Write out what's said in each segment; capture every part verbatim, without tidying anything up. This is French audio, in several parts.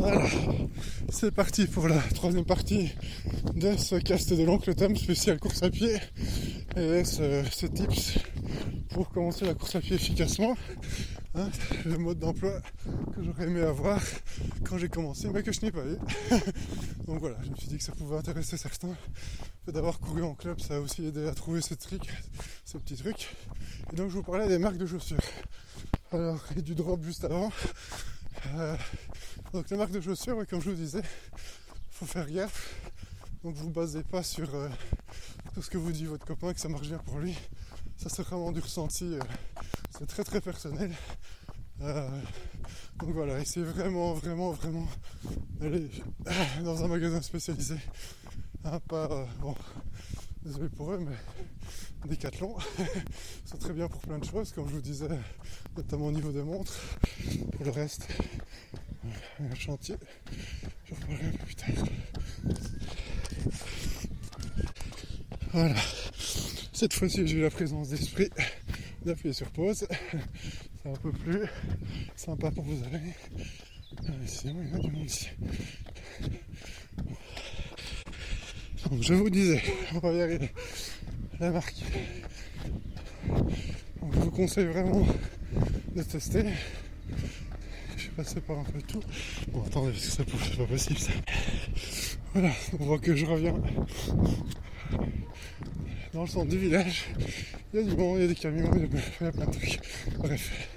Voilà, c'est parti pour la troisième partie de ce cast de l'oncle Tom spécial course à pied et ce, ce tips pour commencer la course à pied efficacement, hein, le mode d'emploi que j'aurais aimé avoir quand j'ai commencé mais que je n'ai pas eu. Donc voilà, je me suis dit que ça pouvait intéresser certains. D'avoir couru en club, ça a aussi aidé à trouver ces trucs, ces petits trucs. Et donc je vous parlais des marques de chaussures. Alors, et du drop juste avant. Euh, donc les marques de chaussures, ouais, comme je vous disais, faut faire gaffe. Donc vous basez pas sur euh, tout ce que vous dit votre copain, que ça marche bien pour lui. Ça c'est vraiment du ressenti, euh, c'est très très personnel. Euh, donc voilà, essayez vraiment, vraiment, vraiment d'aller dans un magasin spécialisé. Hein, pas, euh, bon, désolé pour eux, mais Decathlon, c'est très bien pour plein de choses, comme je vous disais, notamment au niveau des montres. Pour le reste, un chantier, je reparlerai un peu plus tard. Voilà, cette fois-ci j'ai eu la présence d'esprit d'appuyer sur pause. C'est un peu plus sympa pour vous aller. Sinon il y en a du monde ici. Donc je vous disais, on va y arriver. La marque. Donc, je vous conseille vraiment de tester. Je suis passé par un peu tout. Bon attendez, parce que ça c'est pas possible ça. Voilà, on voit que je reviens dans le centre du village. Il y a du monde, il y a des camions, il y a, il y a plein de trucs. Bref.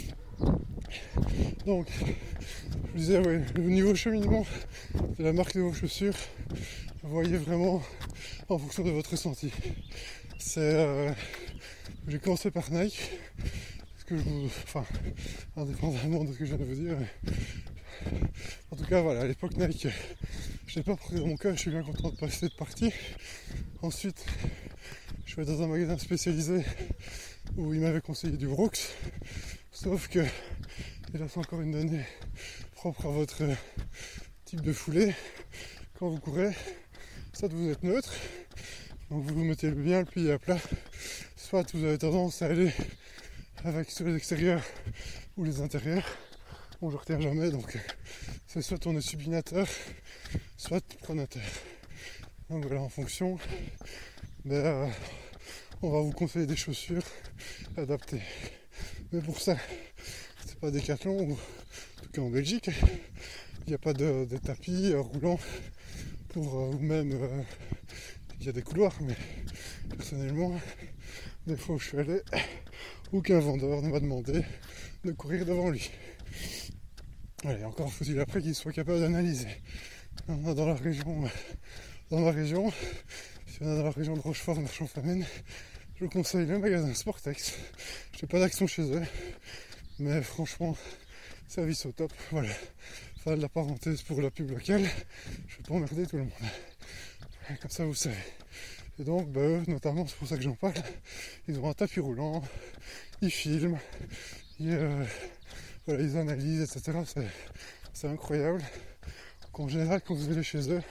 Donc, je vous disais, ouais, au niveau cheminement de la marque de vos chaussures, vous voyez vraiment en fonction de votre ressenti. C'est, euh, j'ai commencé par Nike, parce que je vous, enfin, indépendamment de ce que je viens de vous dire. Mais, en tout cas, voilà, à l'époque Nike, je n'ai pas pris dans mon cas, je suis bien content de passer de partie. Ensuite, je vais dans un magasin spécialisé où il m'avait conseillé du Brooks, sauf que il a encore une donnée propre à votre type de foulée. Quand vous courez, soit vous êtes neutre, donc vous vous mettez bien le pied à plat, soit vous avez tendance à aller avec sur les extérieurs ou les intérieurs. Bon, je retiens jamais, donc c'est soit tourner supinateur, soit pronateur. Donc voilà, en fonction, ben, euh, on va vous conseiller des chaussures adaptées. Mais pour ça, c'est pas Decathlon, ou en tout cas en Belgique, il n'y a pas de, de tapis euh, roulants pour euh, ou même euh, il y a des couloirs, mais personnellement, des fois où je suis allé, aucun vendeur ne m'a demandé de courir devant lui. Allez, encore faut-il après qu'il soit capable d'analyser. On a dans la région, dans ma région, si on est dans la région de Rochefort, Marchand-Famenne, je vous conseille le magasin Sportex. Je n'ai pas d'action chez eux, mais franchement, service au top. Voilà, fin de la parenthèse pour la pub locale. Je vais pas emmerder tout le monde. Comme ça, vous savez. Et donc, bah, eux, notamment, c'est pour ça que j'en parle. Ils ont un tapis roulant, ils filment, ils, euh, voilà, ils analysent, et cetera. C'est, c'est incroyable. En général, quand vous allez chez eux,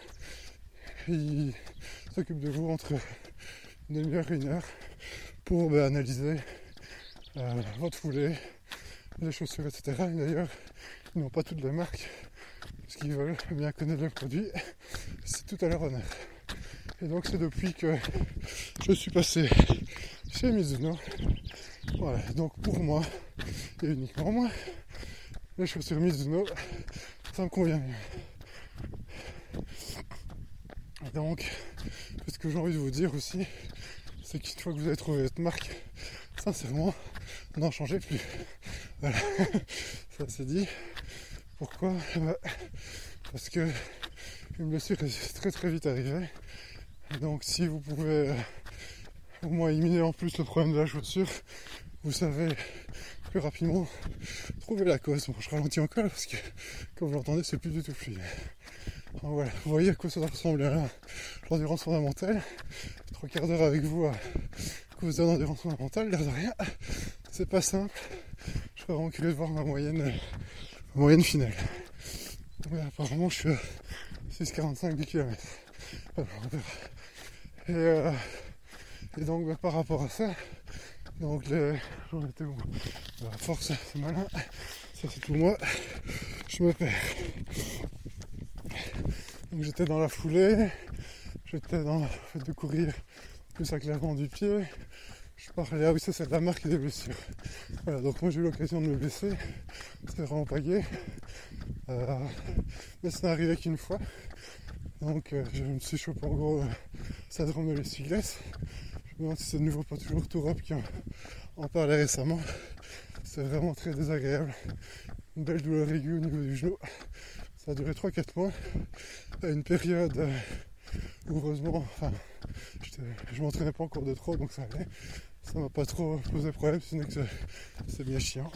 ils s'occupent de vous entre une demi-heure et une heure pour bah, analyser euh, votre foulée, les chaussures, et cetera. Et d'ailleurs, ils n'ont pas toutes les marques, parce qu'ils veulent bien connaître le produit. C'est tout à leur honneur. Et donc c'est depuis que je suis passé chez Mizuno. Voilà, donc pour moi, et uniquement moi, les chaussures Mizuno, ça me convient mieux. Et donc, ce que j'ai envie de vous dire aussi, c'est qu'une fois que vous avez trouvé votre marque, sincèrement, n'en changez plus. Voilà, ça c'est dit. Pourquoi ? Bah, parce que une blessure est très très vite arrivée. Donc si vous pouvez euh, au moins éliminer en plus le problème de la chaussure, vous savez plus rapidement trouver la cause. Bon, je ralentis encore parce que comme vous l'entendez, c'est plus du tout fluide. Donc voilà, vous voyez à quoi ça ressemble là, l'endurance fondamentale. Trois quarts d'heure avec vous à causer d'endurance fondamentale, l'air de rien. C'est pas simple. Je serais vraiment curieux de voir ma moyenne, ma moyenne finale. Ouais, apparemment je suis à six virgule quarante-cinq du kilomètre. Alors, on verra. Et, euh, et donc bah, par rapport à ça, donc les, j'en étais où bah, force, c'est malin, ça c'est tout moi, je me perds. Donc j'étais dans la foulée, j'étais dans le fait de courir plus avec l'avant du pied. Je parlais, ah oui, ça c'est de la marque des blessures. Voilà, donc moi j'ai eu l'occasion de me blesser, c'était vraiment pas gai. Euh, mais ça n'est arrivé qu'une fois. Donc euh, je me suis chopé en gros euh, syndrome de l'essuie-glace. Je me demande si c'est de nouveau pas toujours Tourop qui en, en parlait récemment. C'est vraiment très désagréable. Une belle douleur aiguë au niveau du genou. Ça a duré trois quatre mois. À une période euh, où heureusement, enfin, je m'entraînais pas encore de trop, donc ça allait. Ça m'a pas trop posé problème, sinon que c'est bien chiant.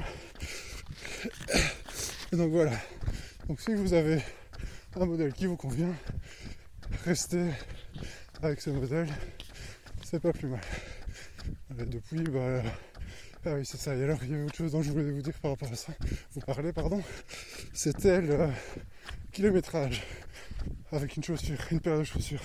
Et donc voilà. Donc si vous avez un modèle qui vous convient, restez avec ce modèle, c'est pas plus mal. Et depuis, bah, ah oui c'est ça. Et alors il y avait autre chose dont je voulais vous dire par rapport à ça, vous parler pardon, c'était le kilométrage avec une chaussure, une paire de chaussures.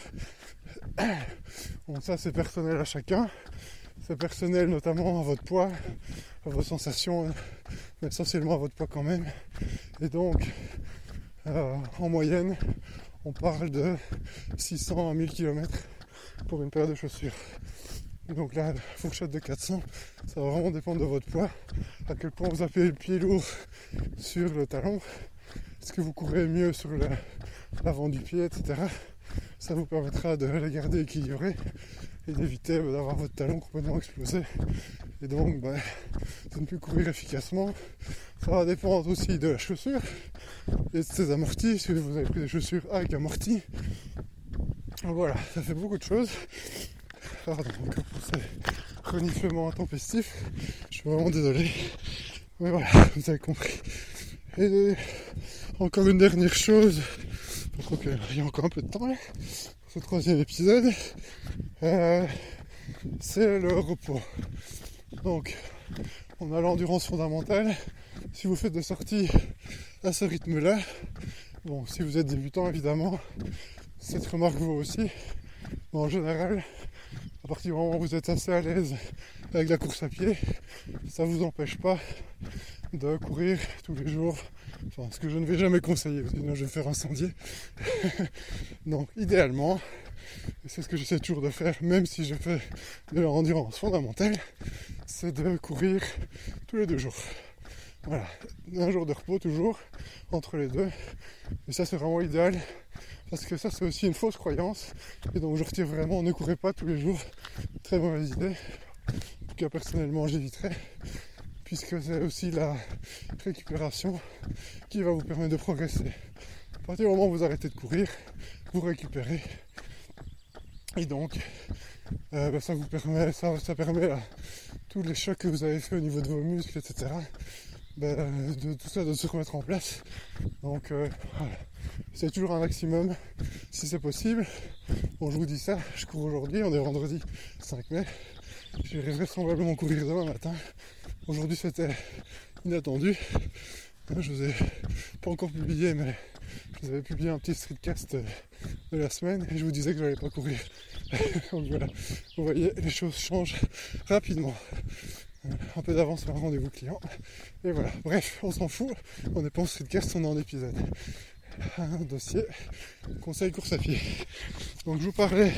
Bon ça c'est personnel à chacun, c'est personnel notamment à votre poids, à vos sensations, mais essentiellement à votre poids quand même. Et donc euh, en moyenne on parle de six cents à mille kilomètres pour une paire de chaussures. Donc la fourchette de quatre cents, ça va vraiment dépendre de votre poids, à quel point vous avez le pied lourd sur le talon, est-ce que vous courez mieux sur le, l'avant du pied, et cetera. Ça vous permettra de les garder équilibrés et d'éviter bah, d'avoir votre talon complètement explosé et donc bah, de ne plus courir efficacement. Ça va dépendre aussi de la chaussure et de ses amortis, si vous avez pris des chaussures avec amortis. Donc voilà, ça fait beaucoup de choses. Pardon encore pour ces reniflements intempestifs, je suis vraiment désolé, mais voilà, vous avez compris. Et encore une dernière chose, je crois qu'il y a encore un peu de temps là, pour ce troisième épisode, euh, c'est le repos. Donc, on a l'endurance fondamentale. Si vous faites des sorties à ce rythme-là, bon, si vous êtes débutant évidemment, cette remarque vaut aussi, mais en général, à partir du moment où vous êtes assez à l'aise avec la course à pied, ça ne vous empêche pas de courir tous les jours. Enfin, ce que je ne vais jamais conseiller, sinon je vais me faire incendier. Donc, idéalement, et c'est ce que j'essaie toujours de faire, même si je fais de l'endurance fondamentale, c'est de courir tous les deux jours. Voilà, un jour de repos toujours, entre les deux. Et ça, c'est vraiment idéal. Parce que ça c'est aussi une fausse croyance. Et donc je retire vraiment, ne courez pas tous les jours. Très mauvaise idée. En tout cas personnellement j'éviterai. Puisque c'est aussi la récupération qui va vous permettre de progresser. À partir du moment où vous arrêtez de courir, vous récupérez. Et donc euh, ben ça vous permet, ça, ça permet à tous les chocs que vous avez fait au niveau de vos muscles, et cetera. Ben, de tout ça de se remettre en place. Donc euh, voilà. C'est toujours un maximum si c'est possible. Bon, je vous dis ça, je cours aujourd'hui, on est vendredi cinq mai. Je vais vraisemblablement courir demain matin. Aujourd'hui c'était inattendu. Je vous ai pas encore publié, mais je vous avais publié un petit streetcast de la semaine et je vous disais que je n'allais pas courir. Donc voilà, vous voyez, les choses changent rapidement. Un peu d'avance sur un rendez-vous client. Et voilà, bref, on s'en fout. On n'est pas en streetcast, on est en épisode. Un dossier conseil course à pied. Donc je vous parlais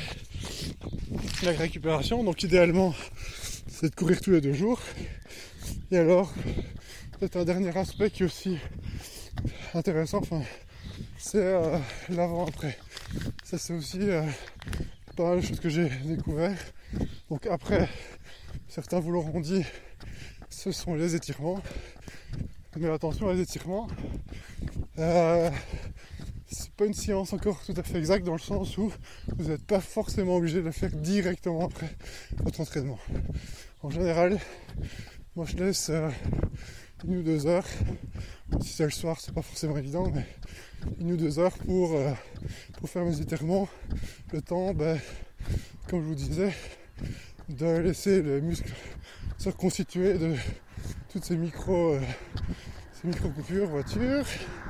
de la récupération. Donc idéalement, c'est de courir tous les deux jours. Et alors, peut-être un dernier aspect qui est aussi intéressant, enfin, c'est euh, l'avant-après. Ça c'est aussi euh, pas mal de choses que j'ai découvert. Donc après, certains vous l'auront dit, ce sont les étirements. Mais attention à les étirements. Euh, c'est pas une science encore tout à fait exacte dans le sens où vous n'êtes pas forcément obligé de le faire directement après votre entraînement. En général, moi je laisse euh, une ou deux heures, si c'est le soir c'est pas forcément évident, mais une ou deux heures pour, euh, pour faire mes étirements, le temps, ben, comme je vous disais, de laisser les muscles se reconstituer de toutes ces micro, euh, ces micro coupures voiture.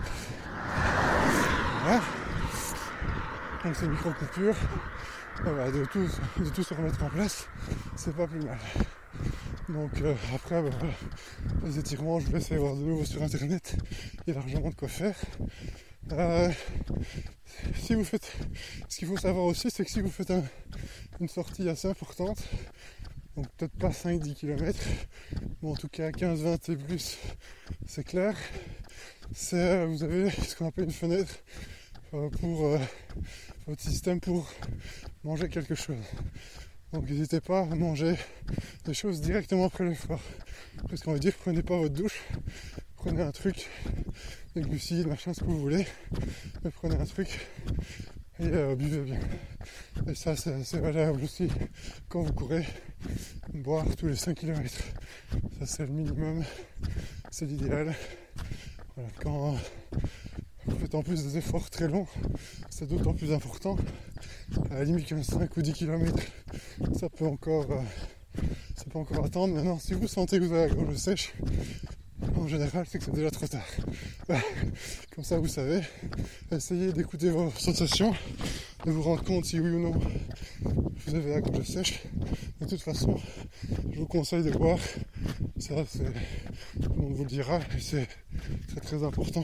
Voilà. Donc ces micro coupures, voilà, de, tout, de tout se remettre en place, c'est pas plus mal. Donc euh, après, ben, les étirements, je vais essayer de voir de nouveau sur internet, il y a largement de quoi faire. Euh, si vous faites, ce qu'il faut savoir aussi, c'est que si vous faites un, une sortie assez importante, donc peut-être pas cinq dix kilomètres, mais en tout cas quinze vingt et plus, c'est clair, c'est, vous avez ce qu'on appelle une fenêtre euh, pour euh, votre système pour manger quelque chose. Donc n'hésitez pas à manger des choses directement après l'effort. Parce qu'on va dire, prenez pas votre douche, prenez un truc, des glucides, machin, ce que vous voulez, mais prenez un truc et euh, buvez bien. Et ça, c'est, c'est valable aussi quand vous courez, boire tous les cinq kilomètres. Ça, c'est le minimum, c'est l'idéal. Voilà, quand vous faites en plus des efforts très longs, c'est d'autant plus important. À la limite, cinq ou dix kilomètres, ça peut encore, euh, ça peut encore attendre. Maintenant, si vous sentez que vous avez la gorge sèche, en général, c'est que c'est déjà trop tard. Comme ça, vous savez, essayez d'écouter vos sensations, de vous rendre compte si oui ou non vous avez la gorge sèche. De toute façon, je vous conseille de boire. Ça, c'est, tout le monde vous le dira, et c'est très très important.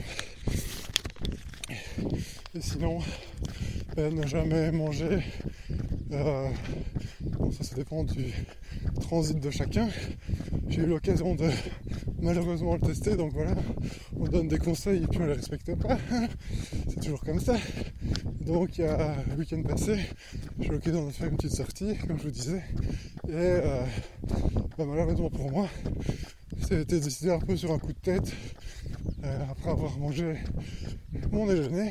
Et sinon, euh, ne jamais manger. Euh, bon, ça, ça dépend du transit de chacun. J'ai eu l'occasion de malheureusement le tester, donc voilà, on donne des conseils et puis on les respecte pas. C'est toujours comme ça. Donc il y a le week-end passé, j'ai eu l'occasion de faire une petite sortie, comme je vous disais, et euh, bah, malheureusement pour moi, c'était décidé un peu sur un coup de tête, euh, après avoir mangé mon déjeuner,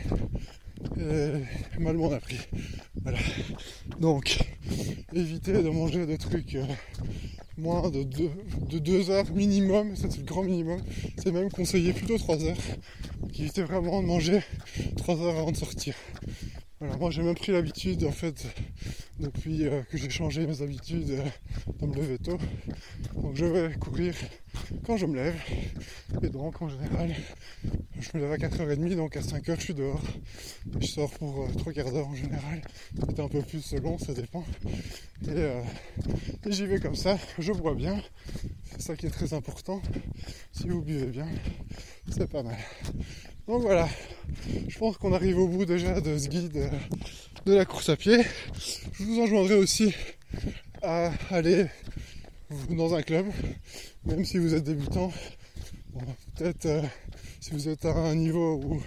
et mal m'en a pris. Voilà. Donc, évitez de manger des trucs euh, moins de deux, de deux heures minimum, ça c'est le grand minimum. C'est même conseillé plutôt trois heures. Donc, évitez vraiment de manger trois heures avant de sortir. Voilà, moi j'ai même pris l'habitude en fait, depuis euh, que j'ai changé mes habitudes euh, de me lever tôt. Donc je vais courir quand je me lève. Et donc en général, je me lève à quatre heures trente, donc à cinq heures je suis dehors. Et je sors pour euh, trois quarts d'heure en général. Peut-être un peu plus selon, ça dépend. Et, euh, et j'y vais comme ça, je bois bien. C'est ça qui est très important. Si vous buvez bien, c'est pas mal. Donc voilà, je pense qu'on arrive au bout déjà de ce guide de la course à pied. Je vous enjoindrai aussi à aller dans un club, même si vous êtes débutant. Bon, peut-être euh, si vous êtes à un niveau où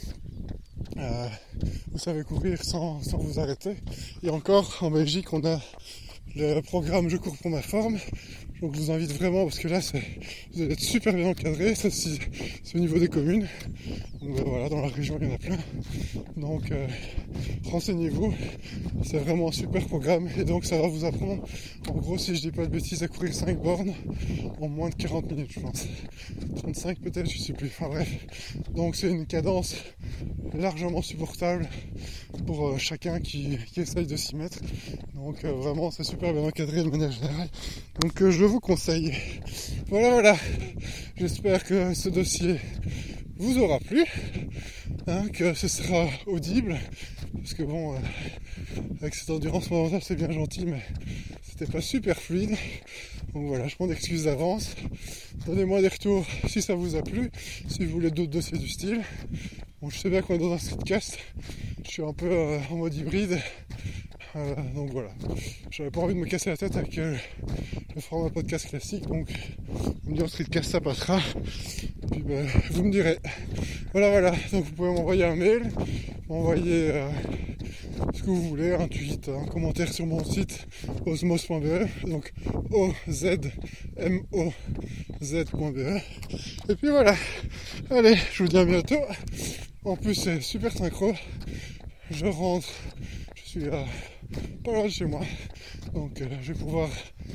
euh, vous savez courir sans, sans vous arrêter. Et encore, en Belgique, on a le programme Je cours pour ma forme. Donc je vous invite vraiment, parce que là c'est, vous allez être super bien encadré, ça c'est, c'est au niveau des communes. Donc ben, voilà, dans la région il y en a plein. Donc euh, renseignez-vous, c'est vraiment un super programme. Et donc ça va vous apprendre, en gros si je dis pas de bêtises, à courir cinq bornes en moins de quarante minutes je pense. trente-cinq peut-être, je sais plus, enfin bref. Donc c'est une cadence largement supportable pour euh, chacun qui, qui essaye de s'y mettre. Donc euh, vraiment c'est super bien encadré de manière générale. Donc euh, je vous conseille. Voilà, voilà. J'espère que ce dossier vous aura plu, hein, que ce sera audible, parce que bon, euh, avec cette endurance mentale c'est bien gentil, mais c'était pas super fluide. Donc voilà, je m'en excuse d'avance. Donnez-moi des retours si ça vous a plu, si vous voulez d'autres dossiers du style. Bon, je sais bien qu'on est dans un streetcast, je suis un peu euh, en mode hybride. Euh, donc voilà, j'avais pas envie de me casser la tête avec euh, le format podcast classique, donc on me dit en streetcast ça passera, et puis ben, vous me direz. Voilà, voilà, donc vous pouvez m'envoyer un mail, m'envoyer euh, ce que vous voulez, un tweet, un commentaire sur mon site osmos point b e, donc o z m o z point b e, et puis voilà, allez, je vous dis à bientôt. En plus c'est super synchro, je rentre, je suis à pas loin de chez moi, donc euh, je vais pouvoir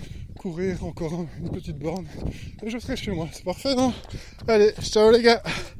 courir encore une petite borne et je serai chez moi, c'est parfait non? Allez, ciao les gars.